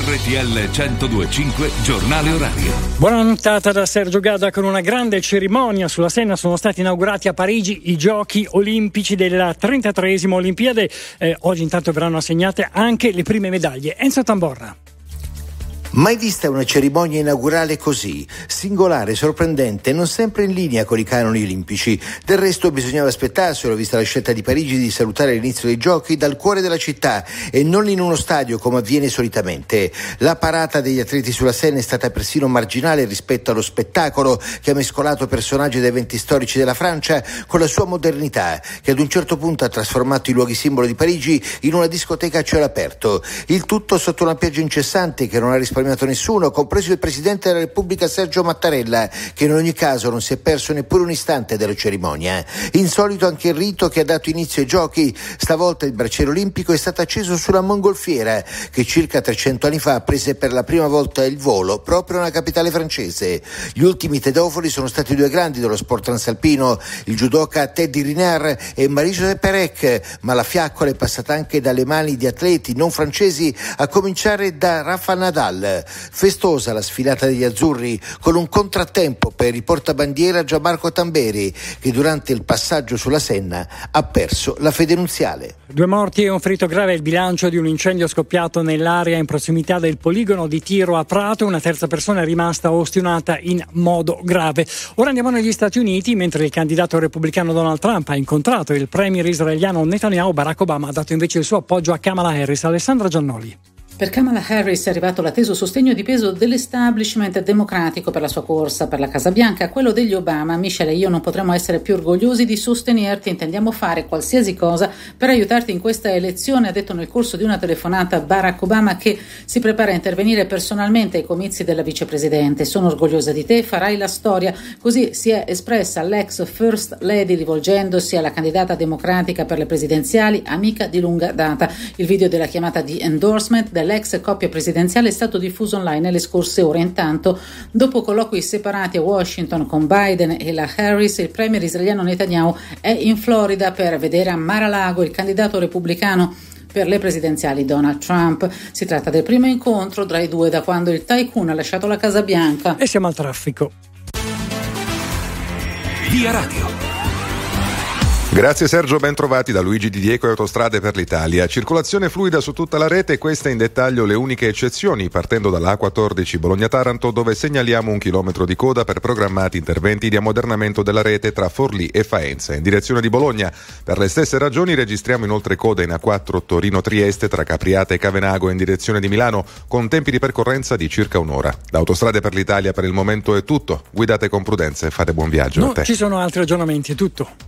RTL 102.5 Giornale Orario. Buona nottata da Sergio Gadda. Con una grande cerimonia sulla Senna sono stati inaugurati a Parigi i Giochi Olimpici della 33esima Olimpiade. Oggi intanto verranno assegnate anche le prime medaglie. Enzo Tamborra. Mai vista una cerimonia inaugurale così, singolare, sorprendente, non sempre in linea con i canoni olimpici. Del resto bisognava aspettarselo, vista la scelta di Parigi di salutare l'inizio dei giochi dal cuore della città e non in uno stadio come avviene solitamente. La parata degli atleti sulla Senna è stata persino marginale rispetto allo spettacolo che ha mescolato personaggi ed eventi storici della Francia con la sua modernità, che ad un certo punto ha trasformato i luoghi simbolo di Parigi in una discoteca a cielo aperto. Il tutto sotto una pioggia incessante che non ha risparmiato nessuno, compreso il Presidente della Repubblica Sergio Mattarella, che in ogni caso non si è perso neppure un istante della cerimonia. Insolito anche il rito che ha dato inizio ai giochi. Stavolta il braciere olimpico è stato acceso sulla mongolfiera, che circa 300 anni fa prese per la prima volta il volo proprio nella capitale francese. Gli ultimi tedofoli sono stati due grandi dello sport transalpino, il judoka Teddy Riner e Marie-José Pérec, ma la fiaccola è passata anche dalle mani di atleti non francesi, a cominciare da Rafa Nadal. Festosa la sfilata degli azzurri, con un contrattempo per il portabandiera Gianmarco Tamberi, che durante il passaggio sulla Senna ha perso la fede nuziale. 2 morti e un ferito grave è il bilancio di un incendio scoppiato nell'area in prossimità del poligono di tiro a Prato. Una terza persona è rimasta ostinata in modo grave. Ora andiamo negli Stati Uniti, mentre il candidato repubblicano Donald Trump ha incontrato il premier israeliano Netanyahu. Barack Obama ha dato invece il suo appoggio a Kamala Harris. Alessandra Giannoli. Per Kamala Harris è arrivato l'atteso sostegno di peso dell'establishment democratico per la sua corsa per la Casa Bianca. Quello degli Obama: Michelle e io non potremmo essere più orgogliosi di sostenerti, intendiamo fare qualsiasi cosa per aiutarti in questa elezione, ha detto nel corso di una telefonata Barack Obama, che si prepara a intervenire personalmente ai comizi della vicepresidente. Sono orgogliosa di te, farai la storia. Così si è espressa l'ex First Lady, rivolgendosi alla candidata democratica per le presidenziali, amica di lunga data. Il video della chiamata di endorsement dell'ex coppia presidenziale è stato diffuso online nelle scorse ore. Intanto, dopo colloqui separati a Washington con Biden e la Harris, il premier israeliano Netanyahu è in Florida per vedere a Mar-a-Lago il candidato repubblicano per le presidenziali Donald Trump. Si tratta del primo incontro tra i due da quando il tycoon ha lasciato la Casa Bianca. E siamo al traffico. Via Radio. Grazie Sergio, ben trovati da Luigi Di Diego e Autostrade per l'Italia. Circolazione fluida su tutta la rete, queste in dettaglio le uniche eccezioni, partendo dalla A14 Bologna-Taranto, dove segnaliamo 1 chilometro di coda per programmati interventi di ammodernamento della rete tra Forlì e Faenza. In direzione di Bologna, per le stesse ragioni, registriamo inoltre coda in A4 Torino-Trieste tra Capriate e Cavenago in direzione di Milano, con tempi di percorrenza di circa un'ora. Da Autostrade per l'Italia per il momento è tutto. Guidate con prudenza e fate buon viaggio. No, ci sono altri aggiornamenti, è tutto.